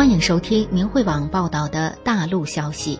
欢迎收听明慧网报道的大陆消息。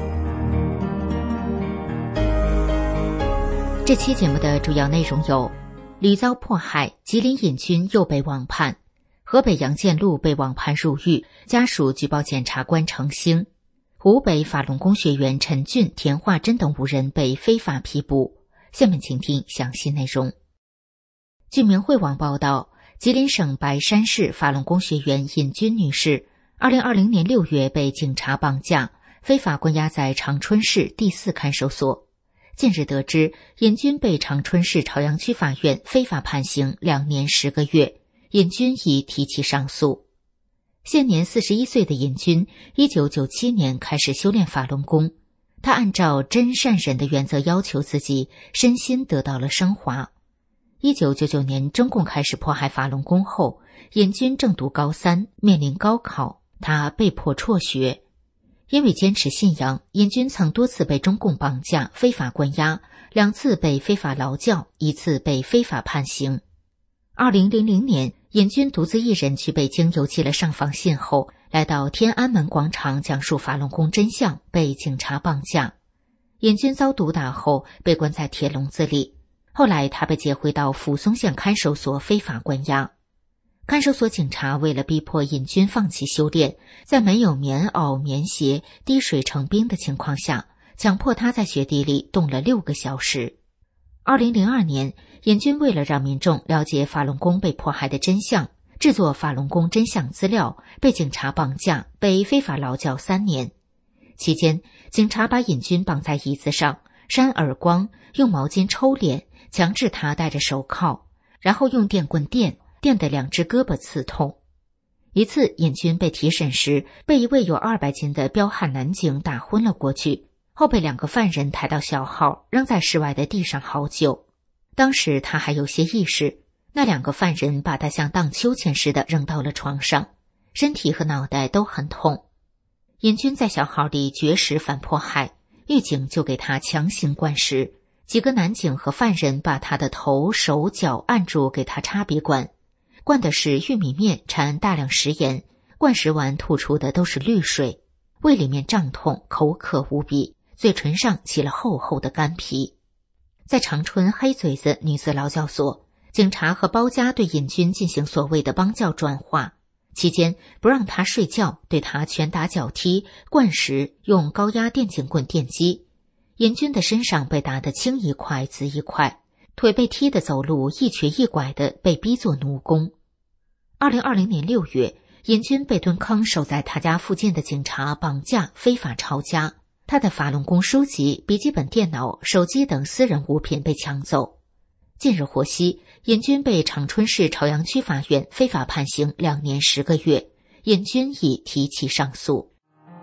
这期节目的主要内容有：屡遭迫害，吉林瘾君又被网判；河北杨建禄被网判入狱，家属举报检察官程兴；湖北法轮功学员陈俊、田化珍等5人被非法批捕。下面请听详细内容。据明慧网报道，吉林省白山市法轮功学员瘾君女士2020年6月被警察绑架，非法关押在长春市第4看守所。近日得知，瘾君被长春市朝阳区法院非法判刑2年10个月，瘾君已提起上诉。现年41岁的瘾君1997年开始修炼法轮功，他按照真善忍的原则要求自己，身心得到了升华。1999年中共开始迫害法轮功后，瘾君正读高3，面临高考，他被迫辍学。因为坚持信仰，瘾君曾多次被中共绑架、非法关押，2次被非法劳教，1次被非法判刑。2000年，瘾君独自一人去北京邮寄了上访信后，来到天安门广场讲述法轮功真相，被警察绑架。瘾君遭毒打后被关在铁笼子里，后来他被接回到抚松县看守所非法关押。看守所警察为了逼迫瘾君放弃修炼，在没有棉袄、棉鞋、滴水成冰的情况下，强迫他在雪地里冻了6个小时。2002年，瘾君为了让民众了解法轮功被迫害的真相，制作法轮功真相资料，被警察绑架，被非法劳教3年。期间，警察把瘾君绑在椅子上，扇耳光，用毛巾抽脸，强制他戴着手铐，然后用电棍电得2只胳膊刺痛。一次，瘾君被提审时，被一位有200斤的彪悍男警打昏了过去，后被2个犯人抬到小号，扔在室外的地上好久。当时他还有些意识，那2个犯人把他像荡秋千似的扔到了床上，身体和脑袋都很痛。瘾君在小号里绝食反迫害，狱警就给他强行灌食，几个男警和犯人把他的头、手、脚按住给他插鼻灌，灌的是玉米面掺大量食盐，灌食完吐出的都是绿水，胃里面胀痛，口渴无比，嘴唇上起了厚厚的干皮。在长春黑嘴子女子劳教所，警察和包家对瘾君进行所谓的帮教转化，期间不让他睡觉，对他拳打脚踢，灌食，用高压电警棍电击。瘾君的身上被打得青一块紫一块，腿被踢得走路一瘸一拐的，被逼做奴工。2020年6月，瘾君被蹲坑守在他家附近的警察绑架，非法抄家，他的法轮功书籍、笔记本电脑、手机等私人物品被抢走。近日获悉，瘾君被长春市朝阳区法院非法判刑2年10个月，瘾君已提起上诉。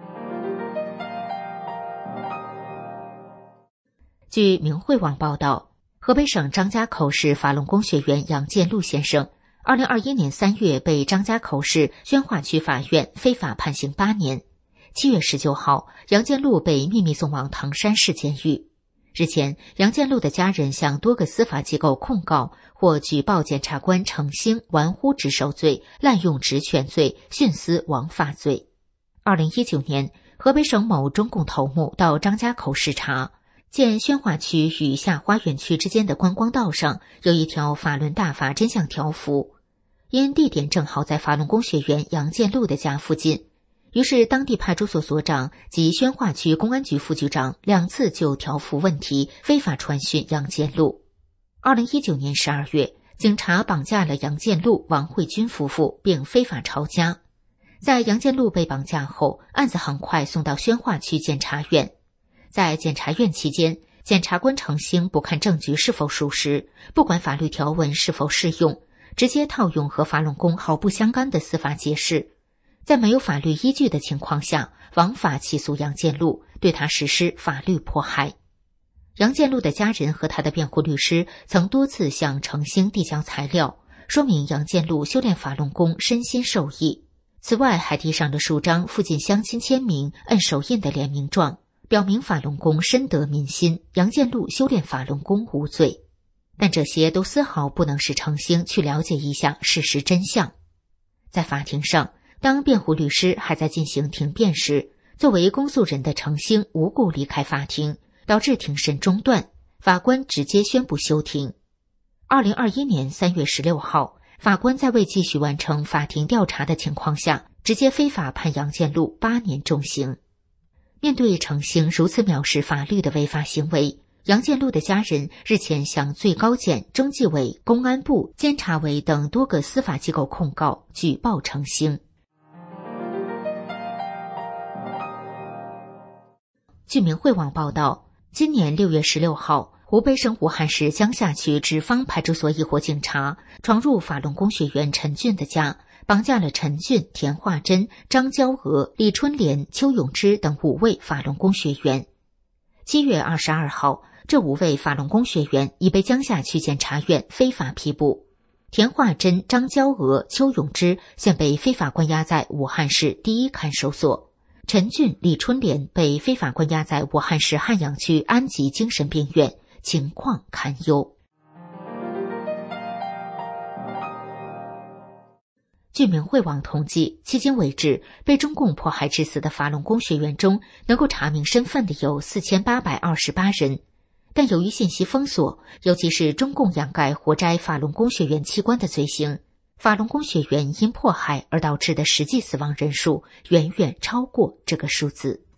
据明慧网报道，河北省张家口市法轮功学员杨建禄先生2021年3月被张家口市宣化区法院非法判刑8年。7月19号，杨建禄被秘密送往唐山市监狱。日前，杨建禄的家人向多个司法机构控告或举报检察官程兴玩忽职守罪、滥用职权罪、徇私枉法罪。2019年，河北省某中共头目到张家口视察，见宣化区与下花园区之间的观光道上有一条法轮大法真相条幅，因地点正好在法轮功学员杨建禄的家附近，于是当地派出所所长及宣化区公安局副局长2次就条幅问题非法传讯杨建禄。2019年12月，警察绑架了杨建禄、王慧君夫妇，并非法抄家。在杨建禄被绑架后，案子很快送到宣化区检察院。在检察院期间，检察官程兴不看证据是否属实，不管法律条文是否适用，直接套用和法轮功毫不相干的司法解释，在没有法律依据的情况下，枉法起诉杨建禄，对他实施法律迫害。杨建禄的家人和他的辩护律师曾多次向程兴递交材料，说明杨建禄修炼法轮功身心受益。此外，还递上了数张附近乡亲签名、摁手印的联名状，表明法轮功深得民心，杨建禄修炼法轮功无罪。但这些都丝毫不能使程兴去了解一下事实真相。在法庭上， 当辩护律师还在进行庭辩时，作为公诉人的程兴无故离开法庭，导致庭审中断，法官直接宣布休庭。2021年3月16号，法官在未继续完成法庭调查的情况下，直接非法判杨建禄8年重刑。面对程兴如此藐视法律的违法行为，杨建禄的家人日前向最高检、中纪委、公安部、监察委等多个司法机构控告，举报程兴。据明慧网报道，今年6月16号，湖北省武汉市江夏区纸坊派出所一伙警察闯入法轮功学员陈俊的家，绑架了陈俊、田化珍、张娇娥、李春莲、邱永芝等5位法轮功学员。7月22号，这5位法轮功学员已被江夏区检察院非法批捕。田化珍、张娇娥、邱永芝现被非法关押在武汉市第一看守所。陈俊、李春莲被非法关押在武汉市汉阳区安吉精神病院，情况堪忧。据明慧网统计，迄今为止，被中共迫害致死的法轮功学员中，能够查明身份的有4828人。但由于信息封锁，尤其是中共掩盖活摘法轮功学员器官的罪行，法轮功学员因迫害而导致的实际死亡人数远远超过这个数字。